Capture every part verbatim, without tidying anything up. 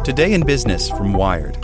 Today in Business from Wired.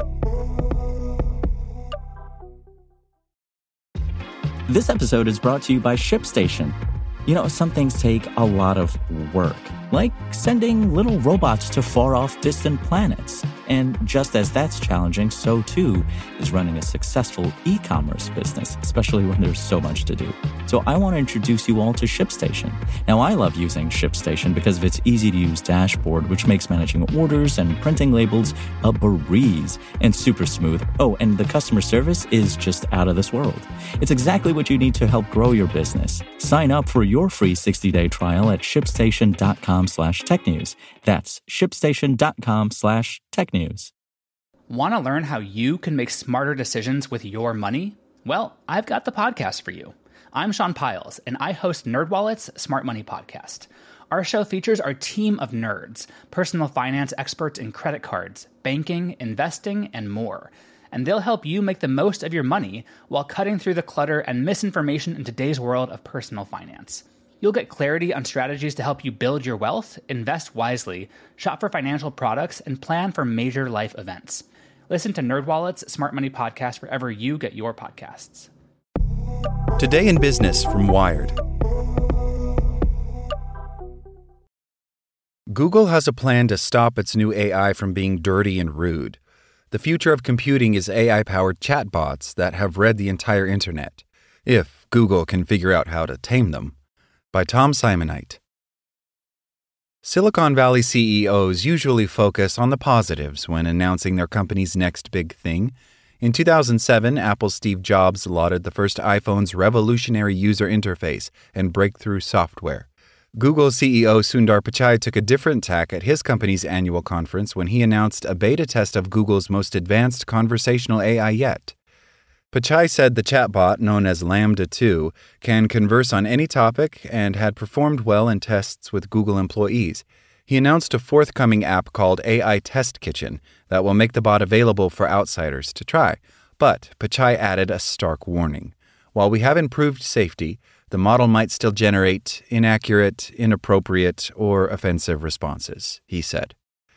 This episode is brought to you by ShipStation. You know, some things take a lot of work, like sending little robots to far-off distant planets. And just as that's challenging, so too is running a successful e-commerce business, especially when there's so much to do. So I want to introduce you all to ShipStation. Now, I love using ShipStation because of its easy-to-use dashboard, which makes managing orders and printing labels a breeze and super smooth. Oh, and the customer service is just out of this world. It's exactly what you need to help grow your business. Sign up for your free sixty-day trial at shipstation.com slash technews. That's shipstation.com slash technews. Want to learn how you can make smarter decisions with your money? Well, I've got the podcast for you. I'm Sean Piles, and I host NerdWallet's Smart Money Podcast. Our show features our team of nerds, personal finance experts in credit cards, banking, investing, and more. And they'll help you make the most of your money while cutting through the clutter and misinformation in today's world of personal finance. You'll get clarity on strategies to help you build your wealth, invest wisely, shop for financial products, and plan for major life events. Listen to NerdWallet's Smart Money Podcast wherever you get your podcasts. Today in Business from Wired. Google has a plan to stop its new A I from being dirty and rude. The future of computing is A I-powered chatbots that have read the entire internet, if Google can figure out how to tame them. By Tom Simonite. Silicon Valley C E Os usually focus on the positives when announcing their company's next big thing. In two thousand seven, Apple's Steve Jobs lauded the first iPhone's revolutionary user interface and breakthrough software. Google C E O Sundar Pichai took a different tack at his company's annual conference when he announced a beta test of Google's most advanced conversational A I yet. Pichai said the chatbot, known as LaMDA two, can converse on any topic and had performed well in tests with Google employees. He announced a forthcoming app called A I Test Kitchen that will make the bot available for outsiders to try. But Pichai added a stark warning. While we have improved safety, the model might still generate inaccurate, inappropriate, or offensive responses, he said.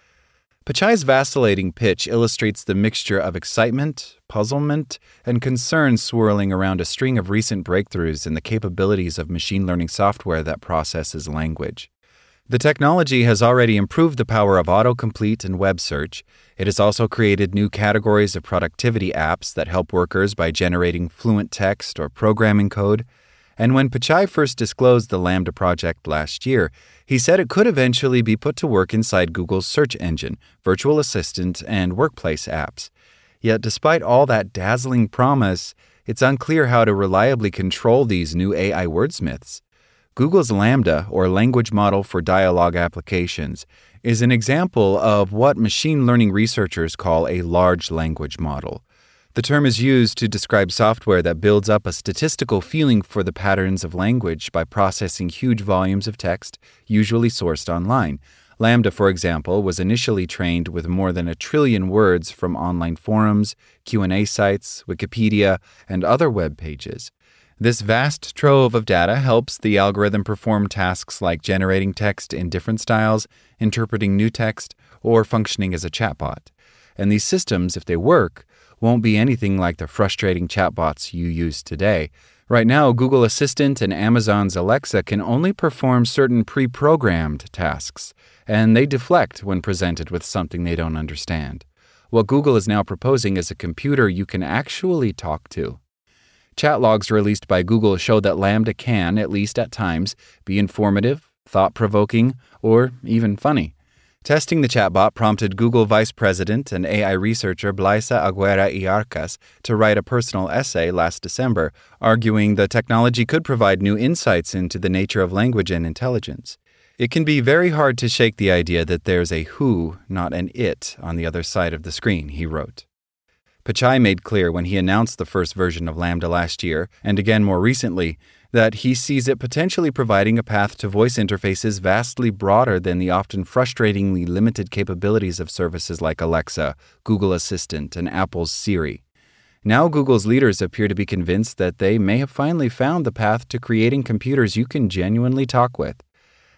Pichai's vacillating pitch illustrates the mixture of excitement, puzzlement, and concern swirling around a string of recent breakthroughs in the capabilities of machine learning software that processes language. The technology has already improved the power of autocomplete and web search. It has also created new categories of productivity apps that help workers by generating fluent text or programming code. And when Pichai first disclosed the LaMDA project last year, he said it could eventually be put to work inside Google's search engine, virtual assistant, and workplace apps. Yet despite all that dazzling promise, it's unclear how to reliably control these new A I wordsmiths. Google's LaMDA, or Language Model for Dialogue Applications, is an example of what machine learning researchers call a large language model. The term is used to describe software that builds up a statistical feeling for the patterns of language by processing huge volumes of text, usually sourced online. LaMDA, for example, was initially trained with more than a trillion words from online forums, Q and A sites, Wikipedia, and other web pages. This vast trove of data helps the algorithm perform tasks like generating text in different styles, interpreting new text, or functioning as a chatbot. And these systems, if they work, won't be anything like the frustrating chatbots you use today. Right now, Google Assistant and Amazon's Alexa can only perform certain pre-programmed tasks, and they deflect when presented with something they don't understand. What Google is now proposing is a computer you can actually talk to. Chat logs released by Google show that LaMDA can, at least at times, be informative, thought-provoking, or even funny. Testing the chatbot prompted Google Vice President and A I researcher Blaisa Aguera y Arcas to write a personal essay last December, arguing the technology could provide new insights into the nature of language and intelligence. It can be very hard to shake the idea that there's a who, not an it, on the other side of the screen, he wrote. Pichai made clear when he announced the first version of LaMDA last year, and again more recently, that he sees it potentially providing a path to voice interfaces vastly broader than the often frustratingly limited capabilities of services like Alexa, Google Assistant, and Apple's Siri. Now Google's leaders appear to be convinced that they may have finally found the path to creating computers you can genuinely talk with.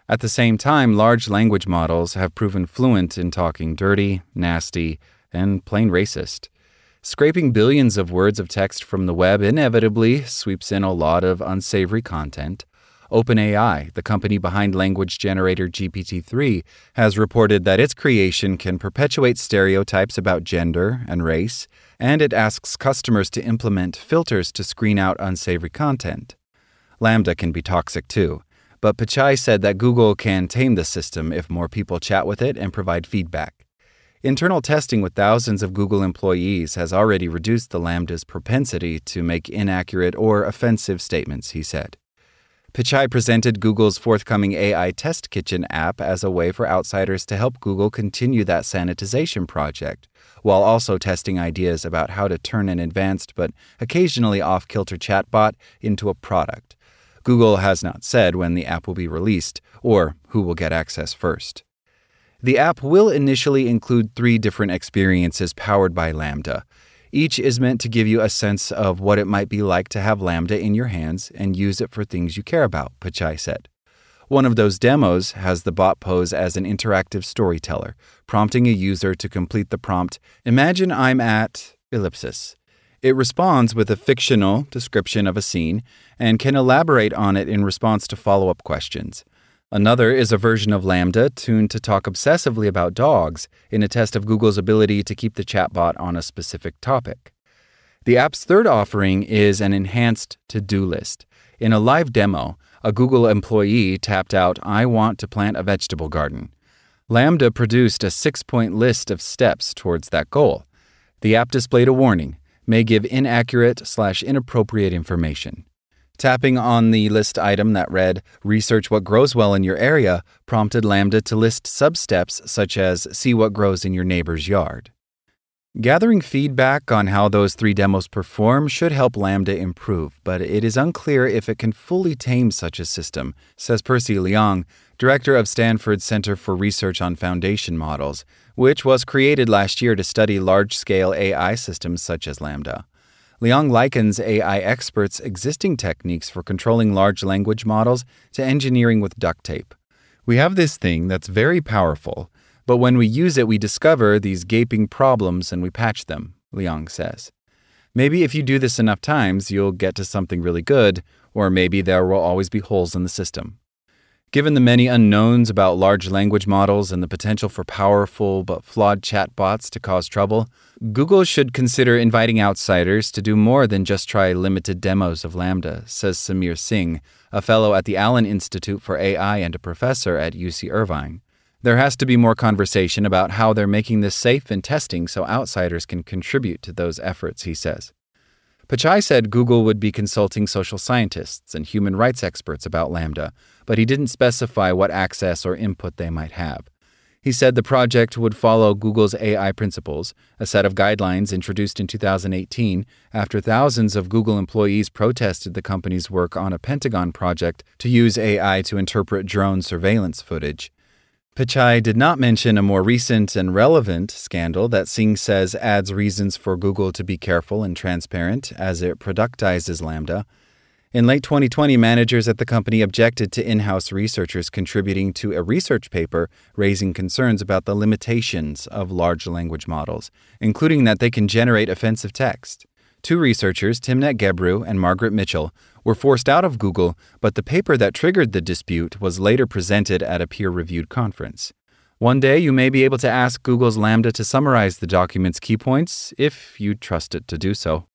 At the same time, large language models have proven fluent in talking dirty, nasty, and plain racist. Scraping billions of words of text from the web inevitably sweeps in a lot of unsavory content. OpenAI, the company behind language generator G P T three, has reported that its creation can perpetuate stereotypes about gender and race, and it asks customers to implement filters to screen out unsavory content. LaMDA can be toxic too, but Pichai said that Google can tame the system if more people chat with it and provide feedback. Internal testing with thousands of Google employees has already reduced the LaMDA's propensity to make inaccurate or offensive statements, he said. Pichai presented Google's forthcoming A I Test Kitchen app as a way for outsiders to help Google continue that sanitization project, while also testing ideas about how to turn an advanced but occasionally off-kilter chatbot into a product. Google has not said when the app will be released or who will get access first. The app will initially include three different experiences powered by LaMDA. Each is meant to give you a sense of what it might be like to have LaMDA in your hands and use it for things you care about, Pichai said. One of those demos has the bot pose as an interactive storyteller, prompting a user to complete the prompt, "Imagine I'm at ellipsis." It responds with a fictional description of a scene and can elaborate on it in response to follow-up questions. Another is a version of LaMDA tuned to talk obsessively about dogs in a test of Google's ability to keep the chatbot on a specific topic. The app's third offering is an enhanced to-do list. In a live demo, a Google employee tapped out, "I want to plant a vegetable garden." LaMDA produced a six-point list of steps towards that goal. The app displayed a warning, "May give inaccurate slash inappropriate information." Tapping on the list item that read, "Research what grows well in your area," prompted LaMDA to list sub-steps such as, "See what grows in your neighbor's yard." Gathering feedback on how those three demos perform should help LaMDA improve, but it is unclear if it can fully tame such a system, says Percy Liang, director of Stanford's Center for Research on Foundation Models, which was created last year to study large-scale A I systems such as LaMDA. Liang likens A I experts' existing techniques for controlling large language models to engineering with duct tape. "We have this thing that's very powerful, but when we use it, we discover these gaping problems and we patch them," Liang says. Maybe if you do this enough times, you'll get to something really good, or maybe there will always be holes in the system. Given the many unknowns about large language models and the potential for powerful but flawed chatbots to cause trouble, Google should consider inviting outsiders to do more than just try limited demos of LaMDA, says Samir Singh, a fellow at the Allen Institute for A I and a professor at U C Irvine. There has to be more conversation about how they're making this safe in testing so outsiders can contribute to those efforts, he says. Pichai said Google would be consulting social scientists and human rights experts about LaMDA, but he didn't specify what access or input they might have. He said the project would follow Google's A I principles, a set of guidelines introduced in two thousand eighteen after thousands of Google employees protested the company's work on a Pentagon project to use A I to interpret drone surveillance footage. Pichai did not mention a more recent and relevant scandal that Singh says adds reasons for Google to be careful and transparent as it productizes LaMDA. In late twenty twenty, managers at the company objected to in-house researchers contributing to a research paper raising concerns about the limitations of large language models, including that they can generate offensive text. Two researchers, Timnit Gebru and Margaret Mitchell, were forced out of Google, but the paper that triggered the dispute was later presented at a peer-reviewed conference. One day, you may be able to ask Google's LaMDA to summarize the document's key points if you trust it to do so.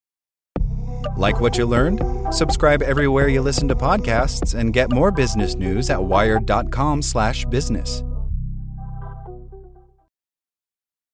Like what you learned? Subscribe everywhere you listen to podcasts and get more business news at wired dot com slash business.